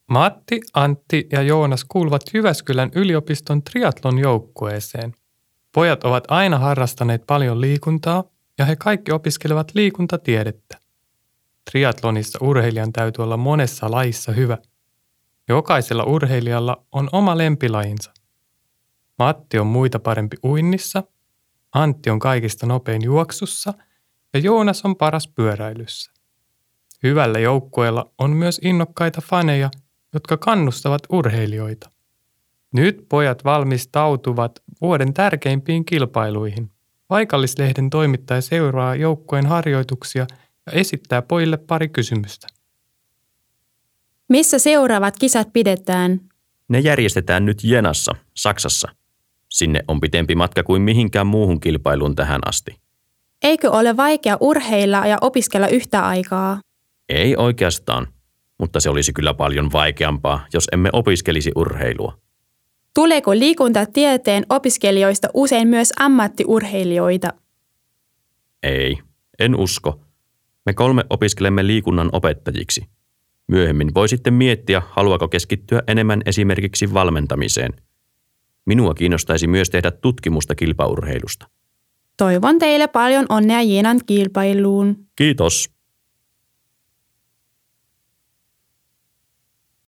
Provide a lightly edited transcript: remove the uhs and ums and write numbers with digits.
Matti, Antti ja Joonas kuuluvat Jyväskylän yliopiston triathlon joukkueeseen. Pojat ovat aina harrastaneet paljon liikuntaa ja he kaikki opiskelevat liikuntatiedettä. Triathlonissa urheilijan täytyy olla monessa lajissa hyvä. Jokaisella urheilijalla on oma lempilajinsa. Matti on muita parempi uinnissa, Antti on kaikista nopein juoksussa ja Joonas on paras pyöräilyssä. Hyvällä joukkueella on myös innokkaita faneja, jotka kannustavat urheilijoita. Nyt pojat valmistautuvat vuoden tärkeimpiin kilpailuihin. Paikallislehden toimittaja seuraa joukkueen harjoituksia ja esittää pojille pari kysymystä. Missä seuraavat kisat pidetään? Ne järjestetään nyt Jenassa, Saksassa. Sinne on pitempi matka kuin mihinkään muuhun kilpailuun tähän asti. Eikö ole vaikea urheilla ja opiskella yhtä aikaa? Ei oikeastaan, mutta se olisi kyllä paljon vaikeampaa, jos emme opiskelisi urheilua. Tuleeko liikuntatieteen opiskelijoista usein myös ammattiurheilijoita? Ei, en usko. Me 3 opiskelemme liikunnan opettajiksi. Myöhemmin voi sitten miettiä, haluaako keskittyä enemmän esimerkiksi valmentamiseen. Minua kiinnostaisi myös tehdä tutkimusta kilpaurheilusta. Toivon teille paljon onnea Jenan kilpailuun. Kiitos.